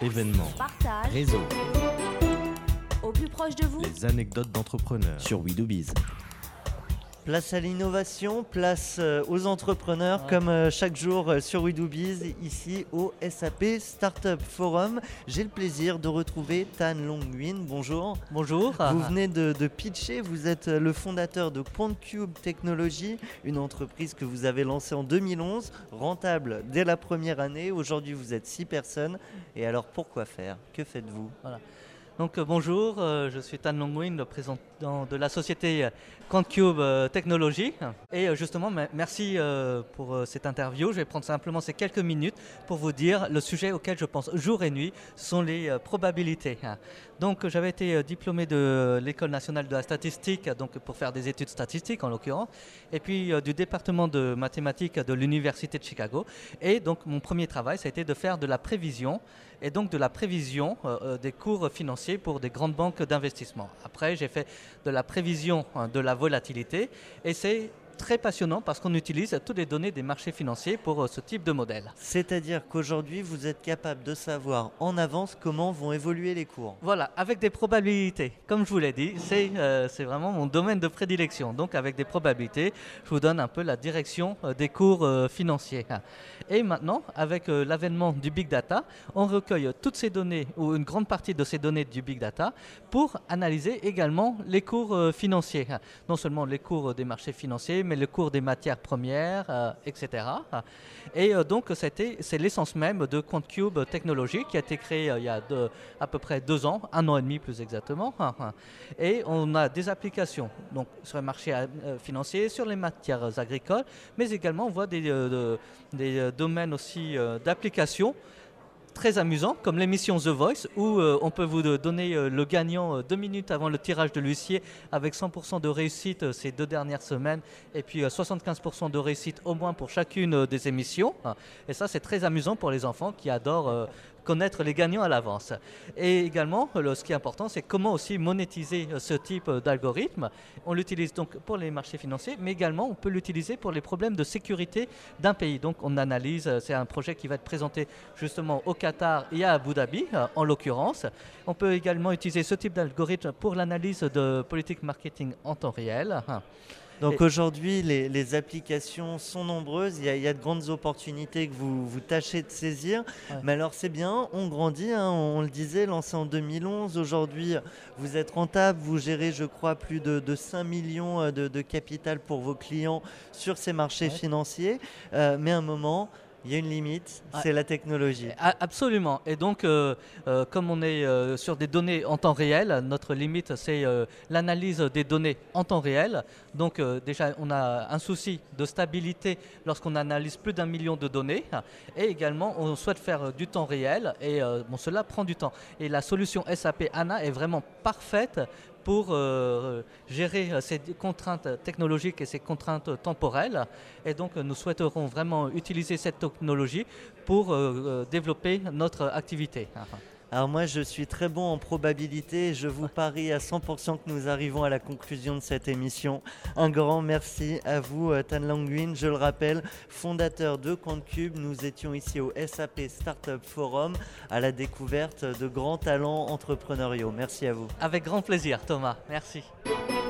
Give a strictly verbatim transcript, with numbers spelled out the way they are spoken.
événements, partage, réseau, au plus proche de vous. les anecdotes d'entrepreneurs sur We Do Biz. Place à l'innovation, place aux entrepreneurs, ouais. comme chaque jour sur We Do Biz, ici au S A P Startup Forum. J'ai le plaisir de retrouver Tan Long Nguyen. Bonjour. Bonjour. Vous venez de, de pitcher, vous êtes le fondateur de QuantCube Technologies, une entreprise que vous avez lancée en deux mille onze, rentable dès la première année. Aujourd'hui, vous êtes six personnes. Et alors, pourquoi faire ? Que faites-vous ? Voilà. Donc euh, bonjour, euh, je suis Tan Long Nguyen, le président de la société QuantCube euh, Technologies. Et euh, justement, m- merci euh, pour euh, cette interview. Je vais prendre simplement ces quelques minutes pour vous dire le sujet auquel je pense jour et nuit, ce sont les euh, probabilités. Donc j'avais été euh, diplômé de l'École nationale de la statistique, donc pour faire des études statistiques en l'occurrence, et puis euh, du département de mathématiques de l'Université de Chicago. Et donc mon premier travail, ça a été de faire de la prévision, et donc de la prévision euh, des cours financiers pour des grandes banques d'investissement. Après, j'ai fait de la prévision hein, de la volatilité, et c'est très passionnant parce qu'on utilise toutes les données des marchés financiers pour euh, ce type de modèle. C'est-à-dire qu'aujourd'hui, vous êtes capable de savoir en avance comment vont évoluer les cours. Voilà, avec des probabilités. Comme je vous l'ai dit, c'est, euh, c'est vraiment mon domaine de prédilection. Donc avec des probabilités, je vous donne un peu la direction euh, des cours euh, financiers. Et maintenant, avec euh, l'avènement du Big Data, on recueille toutes ces données, ou une grande partie de ces données du Big Data, pour analyser également les cours euh, financiers. Non seulement les cours des marchés financiers, mais le cours des matières premières, euh, et cetera. Et euh, donc, c'était, c'est l'essence même de QuantCube Technologies qui a été créée euh, il y a deux, à peu près deux ans, un an et demi plus exactement. Et on a des applications donc, sur les marchés euh, financiers, sur les matières agricoles, mais également on voit des, euh, de, des euh, domaines aussi euh, d'applications très amusant, comme l'émission The Voice, où euh, on peut vous donner euh, le gagnant euh, deux minutes avant le tirage de l'huissier, avec cent pour cent de réussite euh, ces deux dernières semaines, et puis euh, soixante-quinze pour cent de réussite au moins pour chacune euh, des émissions. Et ça, c'est très amusant pour les enfants qui adorent euh, connaître les gagnants à l'avance. Et également, le, ce qui est important, c'est comment aussi monétiser euh, ce type euh, d'algorithme. On l'utilise donc pour les marchés financiers, mais également on peut l'utiliser pour les problèmes de sécurité d'un pays. Donc on analyse, euh, c'est un projet qui va être présenté justement au Qatar et à Abu Dhabi, euh, en l'occurrence. On peut également utiliser ce type d'algorithme pour l'analyse de politique marketing en temps réel. Donc Et aujourd'hui, les, les applications sont nombreuses, il y, a, il y a de grandes opportunités que vous, vous tâchez de saisir. Ouais. Mais alors c'est bien, on grandit, hein, on le disait, lancé en deux mille onze. Aujourd'hui, vous êtes rentable, vous gérez, je crois, plus de, de cinq millions de, de capital pour vos clients sur ces marchés ouais. financiers. Euh, mais à un moment... il y a une limite, c'est ouais. la technologie. Absolument. Et donc, euh, euh, comme on est euh, sur des données en temps réel, notre limite, c'est euh, l'analyse des données en temps réel. Donc, euh, déjà, on a un souci de stabilité lorsqu'on analyse plus d'un million de données. Et également, on souhaite faire du temps réel. Et euh, bon, cela prend du temps. Et la solution S A P HANA est vraiment parfaite pour euh, gérer ces contraintes technologiques et ces contraintes temporelles. Et donc, nous souhaiterons vraiment utiliser cette technologie pour euh, développer notre activité. Alors moi, je suis très bon en probabilité. Je vous parie à cent pour cent que nous arrivons à la conclusion de cette émission. Un grand merci à vous, Tan Long Nguyen. Je le rappelle, fondateur de QuantCube. Nous étions ici au S A P Startup Forum à la découverte de grands talents entrepreneuriaux. Merci à vous. Avec grand plaisir, Thomas. Merci.